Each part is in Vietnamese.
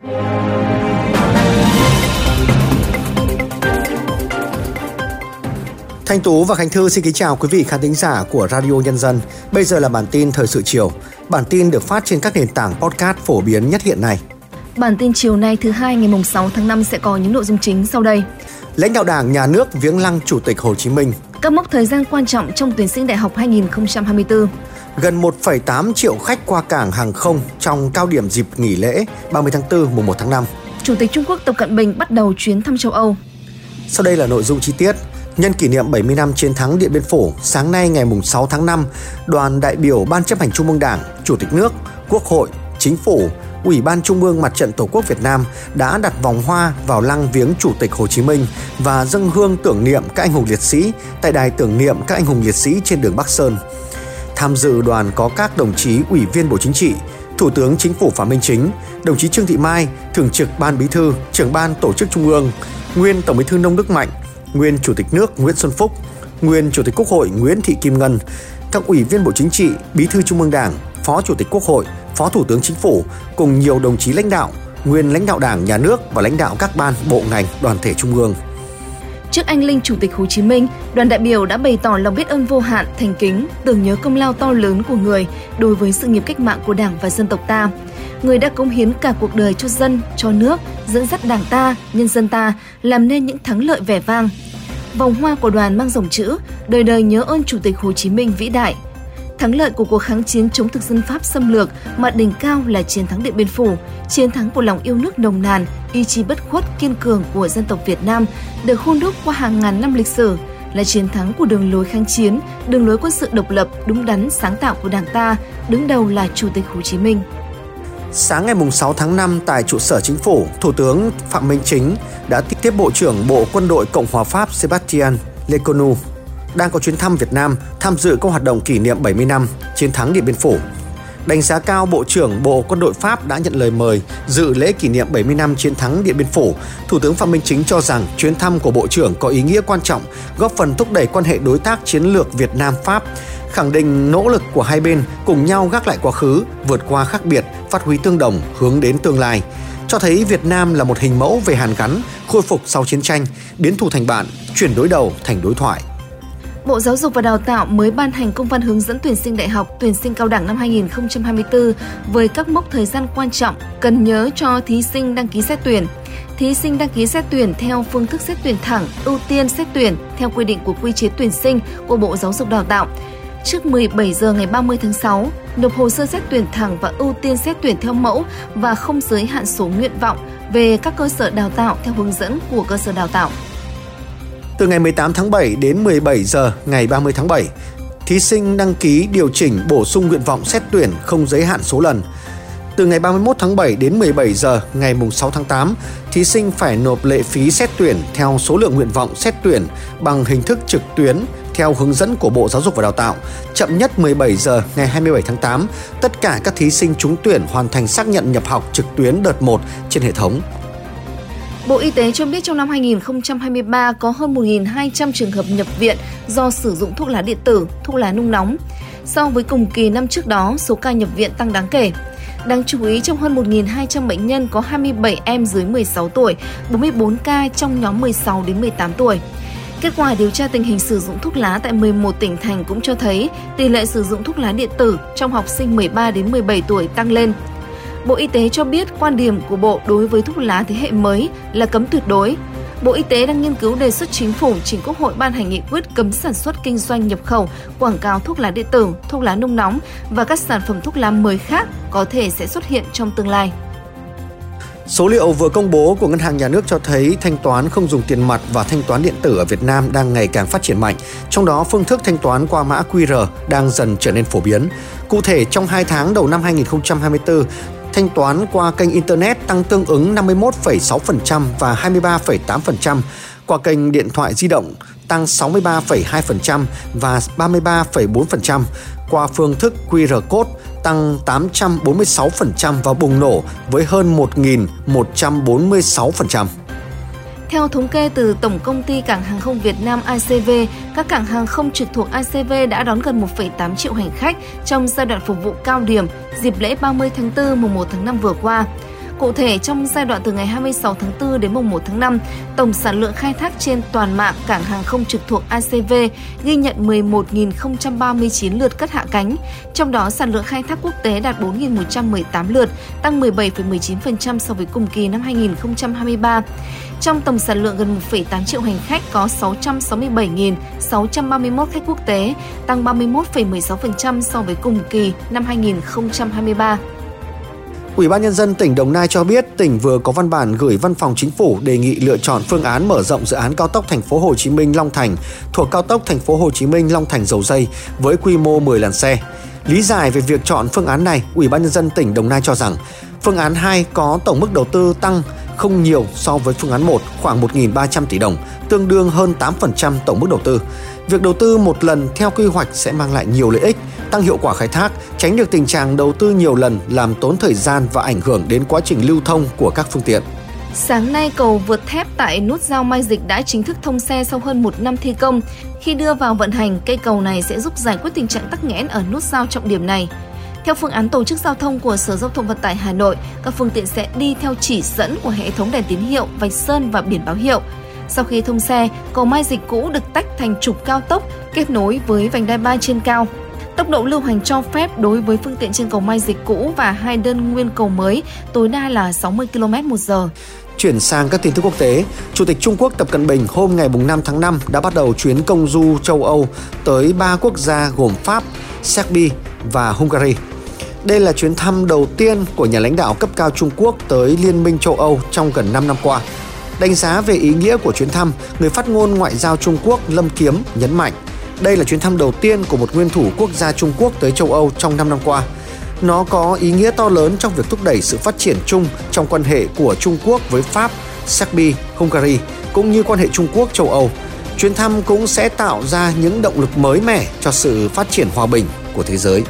Thanh Tú và Khánh Thư xin kính chào quý vị khán thính giả của Radio Nhân dân. Bây giờ là bản tin thời sự chiều. Bản tin được phát trên các nền tảng podcast phổ biến nhất hiện nay. Bản tin chiều nay thứ Hai ngày 6 tháng 5 sẽ có những nội dung chính sau đây. Lãnh đạo Đảng, Nhà nước viếng lăng Chủ tịch Hồ Chí Minh. Các mốc thời gian quan trọng trong tuyển sinh đại học 2024. Gần 1,8 triệu khách qua cảng hàng không trong cao điểm dịp nghỉ lễ 30 tháng 4, mùng 1 tháng 5. Chủ tịch Trung Quốc Tập Cận Bình bắt đầu chuyến thăm châu Âu. Sau đây là nội dung chi tiết. Nhân kỷ niệm 70 năm chiến thắng Điện Biên Phủ, sáng nay ngày 6 tháng 5, đoàn đại biểu Ban Chấp hành Trung ương Đảng, Chủ tịch nước, Quốc hội, Chính phủ, Ủy ban Trung ương Mặt trận Tổ quốc Việt Nam đã đặt vòng hoa vào lăng viếng Chủ tịch Hồ Chí Minh và dâng hương tưởng niệm các anh hùng liệt sĩ tại đài tưởng niệm các anh hùng liệt sĩ trên đường Bắc Sơn. Tham dự đoàn có các đồng chí Ủy viên Bộ Chính trị, Thủ tướng Chính phủ Phạm Minh Chính, đồng chí Trương Thị Mai, Thường trực Ban Bí thư, Trưởng ban Tổ chức Trung ương, nguyên Tổng Bí thư Nông Đức Mạnh, nguyên Chủ tịch nước Nguyễn Xuân Phúc, nguyên Chủ tịch Quốc hội Nguyễn Thị Kim Ngân, các Ủy viên Bộ Chính trị, Bí thư Trung ương Đảng, Phó Chủ tịch Quốc hội, Phó Thủ tướng Chính phủ cùng nhiều đồng chí lãnh đạo, nguyên lãnh đạo Đảng, Nhà nước và lãnh đạo các ban, bộ ngành, đoàn thể Trung ương. Trước anh linh Chủ tịch Hồ Chí Minh, đoàn đại biểu đã bày tỏ lòng biết ơn vô hạn, thành kính, tưởng nhớ công lao to lớn của người đối với sự nghiệp cách mạng của Đảng và dân tộc ta. Người đã cống hiến cả cuộc đời cho dân, cho nước, dẫn dắt Đảng ta, nhân dân ta làm nên những thắng lợi vẻ vang. Vòng hoa của đoàn mang dòng chữ đời đời nhớ ơn Chủ tịch Hồ Chí Minh vĩ đại. Thắng lợi của cuộc kháng chiến chống thực dân Pháp xâm lược mà đỉnh cao là chiến thắng Điện Biên Phủ, chiến thắng của lòng yêu nước nồng nàn, ý chí bất khuất kiên cường của dân tộc Việt Nam được hun đúc qua hàng ngàn năm lịch sử, là chiến thắng của đường lối kháng chiến, đường lối quân sự độc lập, đúng đắn, sáng tạo của Đảng ta, đứng đầu là Chủ tịch Hồ Chí Minh. Sáng ngày 6 tháng 5 tại trụ sở Chính phủ, Thủ tướng Phạm Minh Chính đã tiếp Bộ trưởng Bộ Quân đội Cộng hòa Pháp Sébastien Lecornu đang có chuyến thăm Việt Nam, tham dự các hoạt động kỷ niệm 70 năm chiến thắng Điện Biên Phủ. Đánh giá cao Bộ trưởng Bộ Quân đội Pháp đã nhận lời mời dự lễ kỷ niệm 70 năm chiến thắng Điện Biên Phủ. Thủ tướng Phạm Minh Chính cho rằng chuyến thăm của Bộ trưởng có ý nghĩa quan trọng, góp phần thúc đẩy quan hệ đối tác chiến lược Việt Nam-Pháp, khẳng định nỗ lực của hai bên cùng nhau gác lại quá khứ, vượt qua khác biệt, phát huy tương đồng, hướng đến tương lai. Cho thấy Việt Nam là một hình mẫu về hàn gắn, khôi phục sau chiến tranh, biến thù thành bạn, chuyển đối đầu thành đối thoại. Bộ Giáo dục và Đào tạo mới ban hành công văn hướng dẫn tuyển sinh đại học, tuyển sinh cao đẳng năm 2024 với các mốc thời gian quan trọng cần nhớ cho thí sinh đăng ký xét tuyển. Thí sinh đăng ký xét tuyển theo phương thức xét tuyển thẳng, ưu tiên xét tuyển theo quy định của quy chế tuyển sinh của Bộ Giáo dục Đào tạo. Trước 17 giờ ngày 30 tháng 6, nộp hồ sơ xét tuyển thẳng và ưu tiên xét tuyển theo mẫu và không giới hạn số nguyện vọng về các cơ sở đào tạo theo hướng dẫn của cơ sở đào tạo. Từ ngày 18 tháng 7 đến 17 giờ ngày 30 tháng 7, thí sinh đăng ký điều chỉnh bổ sung nguyện vọng xét tuyển không giới hạn số lần. Từ ngày 31 tháng 7 đến 17 giờ ngày 6 tháng 8, thí sinh phải nộp lệ phí xét tuyển theo số lượng nguyện vọng xét tuyển bằng hình thức trực tuyến theo hướng dẫn của Bộ Giáo dục và Đào tạo. Chậm nhất 17 giờ ngày 27 tháng 8, tất cả các thí sinh trúng tuyển hoàn thành xác nhận nhập học trực tuyến đợt 1 trên hệ thống. Bộ Y tế cho biết trong năm 2023 có hơn 1.200 trường hợp nhập viện do sử dụng thuốc lá điện tử, thuốc lá nung nóng. So với cùng kỳ năm trước đó, số ca nhập viện tăng đáng kể. Đáng chú ý, trong hơn 1.200 bệnh nhân có 27 em dưới 16 tuổi, 44 ca trong nhóm 16 đến 18 tuổi. Kết quả điều tra tình hình sử dụng thuốc lá tại 11 tỉnh thành cũng cho thấy tỷ lệ sử dụng thuốc lá điện tử trong học sinh 13 đến 17 tuổi tăng lên. Bộ Y tế cho biết quan điểm của Bộ đối với thuốc lá thế hệ mới là cấm tuyệt đối. Bộ Y tế đang nghiên cứu đề xuất Chính phủ trình Quốc hội ban hành nghị quyết cấm sản xuất kinh doanh nhập khẩu, quảng cáo thuốc lá điện tử, thuốc lá nung nóng và các sản phẩm thuốc lá mới khác có thể sẽ xuất hiện trong tương lai. Số liệu vừa công bố của Ngân hàng Nhà nước cho thấy thanh toán không dùng tiền mặt và thanh toán điện tử ở Việt Nam đang ngày càng phát triển mạnh, trong đó phương thức thanh toán qua mã QR đang dần trở nên phổ biến. Cụ thể, trong 2 tháng đầu năm 2024, thanh toán qua kênh Internet tăng tương ứng 51,6% và 23,8%, qua kênh điện thoại di động tăng 63,2% và 33,4%, qua phương thức QR Code tăng 846% và bùng nổ với hơn 1.146%. Theo thống kê từ Tổng Công ty Cảng hàng không Việt Nam ACV, các cảng hàng không trực thuộc ACV đã đón gần 1,8 triệu hành khách trong giai đoạn phục vụ cao điểm dịp lễ 30 tháng 4 mùng 1 tháng 5 vừa qua. Cụ thể, trong giai đoạn từ ngày 26 tháng 4 đến mùng 1 tháng 5, tổng sản lượng khai thác trên toàn mạng cảng hàng không trực thuộc ACV ghi nhận 11.039 lượt cất hạ cánh, trong đó sản lượng khai thác quốc tế đạt 4.118 lượt, tăng 17,19% so với cùng kỳ năm 2023. Trong tổng sản lượng gần 1,8 triệu hành khách có 667.631 khách quốc tế, tăng 31,16% so với cùng kỳ năm 2023. Ủy ban Nhân dân tỉnh Đồng Nai cho biết tỉnh vừa có văn bản gửi Văn phòng Chính phủ đề nghị lựa chọn phương án mở rộng dự án cao tốc Thành phố Hồ Chí Minh - Long Thành thuộc cao tốc Thành phố Hồ Chí Minh - Long Thành - Dầu Giây với quy mô 10 làn xe. Lý giải về việc chọn phương án này, Ủy ban Nhân dân tỉnh Đồng Nai cho rằng phương án 2 có tổng mức đầu tư tăng không nhiều so với phương án 1, khoảng 1.300 tỷ đồng, tương đương hơn 8% tổng mức đầu tư. Việc đầu tư một lần theo quy hoạch sẽ mang lại nhiều lợi ích, tăng hiệu quả khai thác, tránh được tình trạng đầu tư nhiều lần làm tốn thời gian và ảnh hưởng đến quá trình lưu thông của các phương tiện. Sáng nay, cầu vượt thép tại nút giao Mai Dịch đã chính thức thông xe sau hơn 1 năm thi công. Khi đưa vào vận hành, cây cầu này sẽ giúp giải quyết tình trạng tắc nghẽn ở nút giao trọng điểm này. Theo phương án tổ chức giao thông của Sở Giao thông Vận tải Hà Nội, các phương tiện sẽ đi theo chỉ dẫn của hệ thống đèn tín hiệu, vạch sơn và biển báo hiệu. Sau khi thông xe, cầu Mai Dịch cũ được tách thành trục cao tốc kết nối với vành đai 3 trên cao. Tốc độ lưu hành cho phép đối với phương tiện trên cầu Mai Dịch cũ và hai đơn nguyên cầu mới tối đa là 60 km/h. Chuyển sang các tin tức quốc tế, Chủ tịch Trung Quốc Tập Cận Bình hôm ngày 5 tháng 5 đã bắt đầu chuyến công du châu Âu tới 3 quốc gia gồm Pháp, Serbia và Hungary. Đây là chuyến thăm đầu tiên của nhà lãnh đạo cấp cao Trung Quốc tới Liên minh châu Âu trong gần 5 năm qua. Đánh giá về ý nghĩa của chuyến thăm, người phát ngôn Ngoại giao Trung Quốc Lâm Kiếm nhấn mạnh, đây là chuyến thăm đầu tiên của một nguyên thủ quốc gia Trung Quốc tới châu Âu trong 5 năm qua. Nó có ý nghĩa to lớn trong việc thúc đẩy sự phát triển chung trong quan hệ của Trung Quốc với Pháp, Serbia, Hungary, cũng như quan hệ Trung Quốc châu Âu. Chuyến thăm cũng sẽ tạo ra những động lực mới mẻ cho sự phát triển hòa bình của thế giới.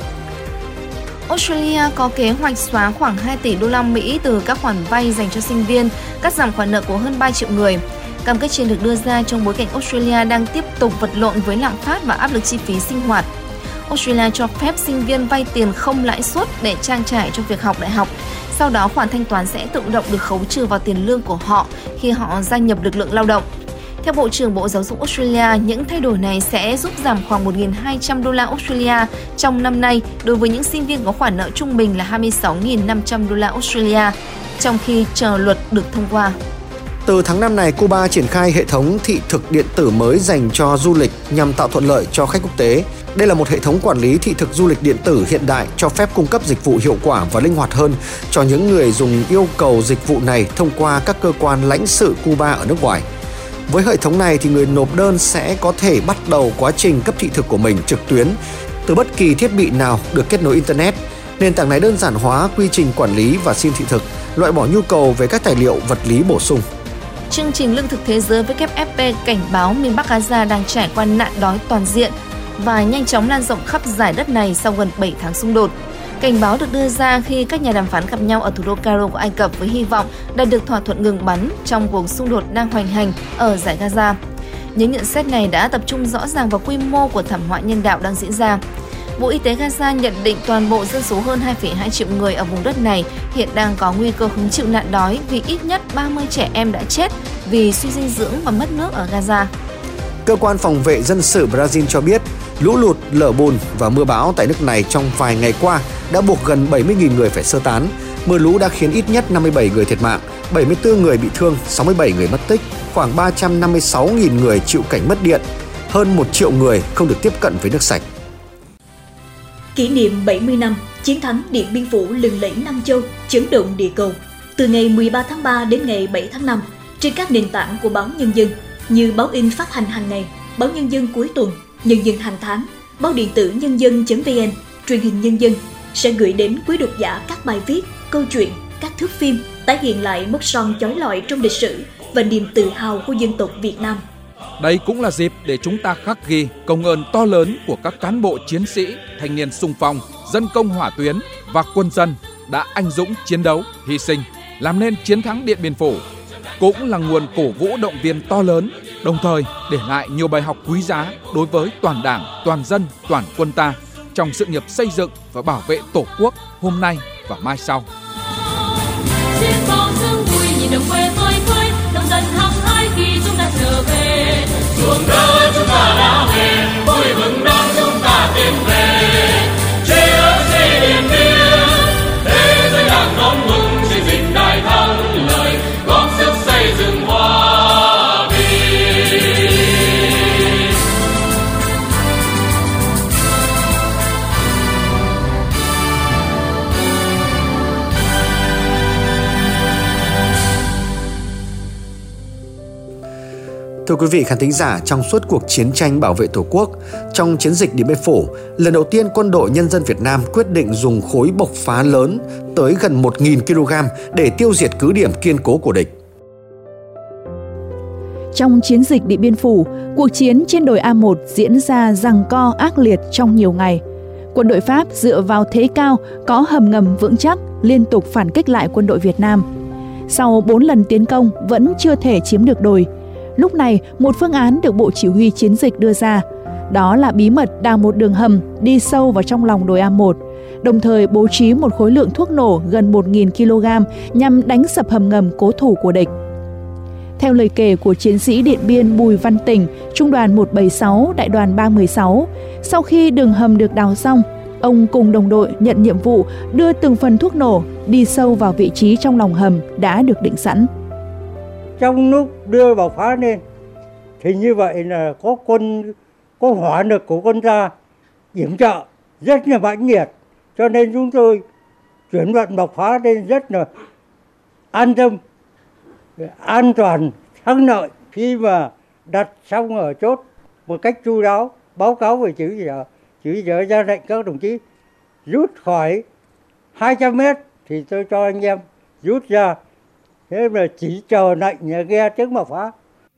Australia có kế hoạch xóa khoảng 2 tỷ đô la Mỹ từ các khoản vay dành cho sinh viên, cắt giảm khoản nợ của hơn 3 triệu người. Cam kết trên được đưa ra trong bối cảnh Australia đang tiếp tục vật lộn với lạm phát và áp lực chi phí sinh hoạt. Australia cho phép sinh viên vay tiền không lãi suất để trang trải cho việc học đại học. Sau đó, khoản thanh toán sẽ tự động được khấu trừ vào tiền lương của họ khi họ gia nhập lực lượng lao động. Theo Bộ trưởng Bộ Giáo dục Australia, những thay đổi này sẽ giúp giảm khoảng 1.200 đô la Australia trong năm nay đối với những sinh viên có khoản nợ trung bình là 26.500 đô la Australia, trong khi chờ luật được thông qua. Từ tháng 5 này, Cuba triển khai hệ thống thị thực điện tử mới dành cho du lịch nhằm tạo thuận lợi cho khách quốc tế. Đây là một hệ thống quản lý thị thực du lịch điện tử hiện đại cho phép cung cấp dịch vụ hiệu quả và linh hoạt hơn cho những người dùng yêu cầu dịch vụ này thông qua các cơ quan lãnh sự Cuba ở nước ngoài. Với hệ thống này thì người nộp đơn sẽ có thể bắt đầu quá trình cấp thị thực của mình trực tuyến từ bất kỳ thiết bị nào được kết nối Internet. Nền tảng này đơn giản hóa quy trình quản lý và xin thị thực, loại bỏ nhu cầu về các tài liệu vật lý bổ sung. Chương trình Lương thực Thế giới WFP cảnh báo miền Bắc Gaza đang trải qua nạn đói toàn diện và nhanh chóng lan rộng khắp giải đất này sau gần 7 tháng xung đột. Cảnh báo được đưa ra khi các nhà đàm phán gặp nhau ở thủ đô Cairo của Ai Cập với hy vọng đạt được thỏa thuận ngừng bắn trong cuộc xung đột đang hoành hành ở giải Gaza. Những nhận xét này đã tập trung rõ ràng vào quy mô của thảm họa nhân đạo đang diễn ra. Bộ Y tế Gaza nhận định toàn bộ dân số hơn 2,2 triệu người ở vùng đất này hiện đang có nguy cơ hứng chịu nạn đói vì ít nhất 30 trẻ em đã chết vì suy dinh dưỡng và mất nước ở Gaza. Cơ quan phòng vệ dân sự Brazil cho biết lũ lụt, lở bùn và mưa bão tại nước này trong vài ngày qua đã buộc gần 70.000 người phải sơ tán. Mưa lũ đã khiến ít nhất 57 người thiệt mạng, 74 người bị thương, 67 người mất tích, khoảng 356.000 người chịu cảnh mất điện, hơn 1 triệu người không được tiếp cận với nước sạch. Kỷ niệm 70 năm chiến thắng Điện Biên Phủ lừng lẫy Nam Châu, chấn động địa cầu. Từ ngày 13 tháng 3 đến ngày 7 tháng 5, trên các nền tảng của báo Nhân dân như báo in phát hành hàng ngày, báo Nhân dân cuối tuần, Nhân dân hàng tháng, báo điện tử nhân dân.vn, truyền hình Nhân dân sẽ gửi đến quý độc giả các bài viết, câu chuyện, các thước phim tái hiện lại mốc son chói lọi trong lịch sử và niềm tự hào của dân tộc Việt Nam. Đây cũng là dịp để chúng ta khắc ghi công ơn to lớn của các cán bộ chiến sĩ, thanh niên xung phong, dân công hỏa tuyến và quân dân đã anh dũng chiến đấu, hy sinh, làm nên chiến thắng Điện Biên Phủ. Cũng là nguồn cổ vũ động viên to lớn, đồng thời để lại nhiều bài học quý giá đối với toàn Đảng, toàn dân, toàn quân ta trong sự nghiệp xây dựng và bảo vệ Tổ quốc hôm nay và mai sau. Thưa quý vị khán thính giả, trong suốt cuộc chiến tranh bảo vệ Tổ quốc, trong chiến dịch Điện Biên Phủ, lần đầu tiên Quân đội Nhân dân Việt Nam quyết định dùng khối bộc phá lớn tới gần 1.000 kg để tiêu diệt cứ điểm kiên cố của địch. Trong chiến dịch Điện Biên Phủ, cuộc chiến trên đồi A1 diễn ra giằng co ác liệt trong nhiều ngày. Quân đội Pháp dựa vào thế cao, có hầm ngầm vững chắc, liên tục phản kích lại quân đội Việt Nam. Sau 4 lần tiến công vẫn chưa thể chiếm được đồi. Lúc này, một phương án được Bộ Chỉ huy Chiến dịch đưa ra. Đó là bí mật đào một đường hầm đi sâu vào trong lòng đồi A1, đồng thời bố trí một khối lượng thuốc nổ gần 1.000 kg nhằm đánh sập hầm ngầm cố thủ của địch. Theo lời kể của chiến sĩ Điện Biên Bùi Văn Tỉnh, Trung đoàn 176, Đại đoàn 316, sau khi đường hầm được đào xong, ông cùng đồng đội nhận nhiệm vụ đưa từng phần thuốc nổ đi sâu vào vị trí trong lòng hầm đã được định sẵn. Trong lúc đưa vào phá lên, thì như vậy là có hỏa lực của quân ta yểm trợ rất là mãnh liệt, cho nên chúng tôi chuyển vận bộc phá lên rất là an tâm, an toàn, thắng lợi. Khi mà đặt xong ở chốt một cách chu đáo, báo cáo về chỉ huy ra lệnh các đồng chí rút khỏi 200 mét thì tôi cho anh em rút ra, thế mà chỉ chờ lệnh nghe tiếng mà phá.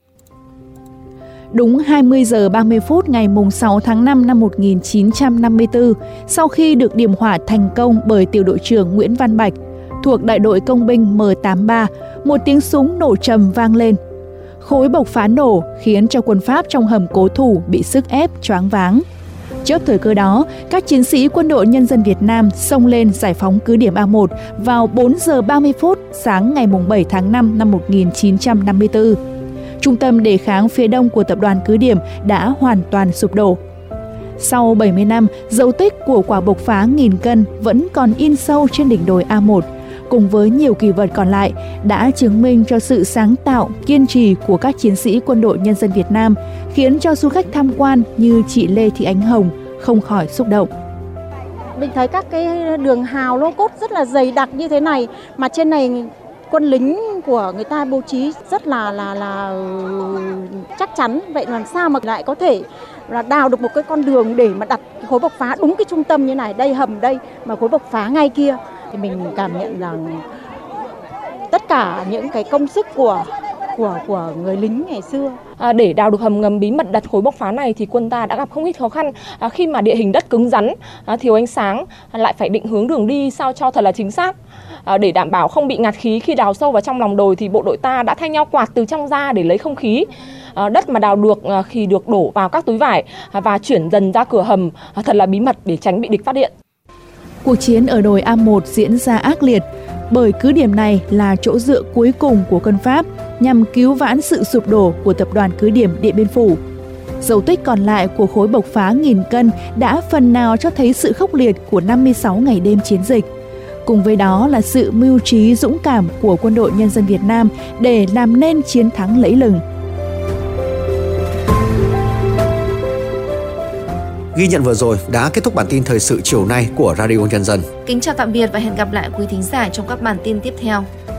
Đúng 20 giờ 30 phút ngày 6 tháng 5 năm 1954, sau khi được điểm hỏa thành công bởi tiểu đội trưởng Nguyễn Văn Bạch, thuộc đại đội công binh M83, một tiếng súng nổ trầm vang lên. Khối bộc phá nổ khiến cho quân Pháp trong hầm cố thủ bị sức ép choáng váng. Trước thời cơ đó, các chiến sĩ Quân đội Nhân dân Việt Nam xông lên giải phóng cứ điểm A1 vào 4 giờ 30 phút sáng ngày 7 tháng 5 năm 1954. Trung tâm đề kháng phía đông của tập đoàn cứ điểm đã hoàn toàn sụp đổ. Sau 70 năm, dấu tích của quả bộc phá 1.000 cân vẫn còn in sâu trên đỉnh đồi A1, cùng với nhiều kỷ vật còn lại đã chứng minh cho sự sáng tạo, kiên trì của các chiến sĩ Quân đội Nhân dân Việt Nam, khiến cho du khách tham quan như chị Lê Thị Ánh Hồng không khỏi xúc động. Mình thấy các cái đường hào lô cốt rất là dày đặc như thế này, mà trên này quân lính của người ta bố trí rất là chắc chắn. Vậy làm sao mà lại có thể là đào được một cái con đường để mà đặt khối bộc phá đúng cái trung tâm như này, đây hầm đây mà khối bộc phá ngay kia, thì mình cảm nhận rằng tất cả những cái công sức của người lính ngày xưa. Để đào được hầm ngầm bí mật đặt khối bộc phá này thì quân ta đã gặp không ít khó khăn khi mà địa hình đất cứng rắn, thiếu ánh sáng, lại phải định hướng đường đi sao cho thật là chính xác. Để đảm bảo không bị ngạt khí khi đào sâu vào trong lòng đồi thì bộ đội ta đã thay nhau quạt từ trong ra để lấy không khí. Đất mà đào được thì được đổ vào các túi vải và chuyển dần ra cửa hầm thật là bí mật để tránh bị địch phát hiện. Cuộc chiến ở đồi A1 diễn ra ác liệt bởi cứ điểm này là chỗ dựa cuối cùng của quân Pháp nhằm cứu vãn sự sụp đổ của tập đoàn cứ điểm Điện Biên Phủ. Dấu tích còn lại của khối bộc phá 1.000 cân đã phần nào cho thấy sự khốc liệt của 56 ngày đêm chiến dịch. Cùng với đó là sự mưu trí dũng cảm của Quân đội Nhân dân Việt Nam để làm nên chiến thắng lẫy lừng. Ghi nhận vừa rồi đã kết thúc bản tin thời sự chiều nay của Radio Nhân dân. Kính chào tạm biệt và hẹn gặp lại quý thính giả trong các bản tin tiếp theo.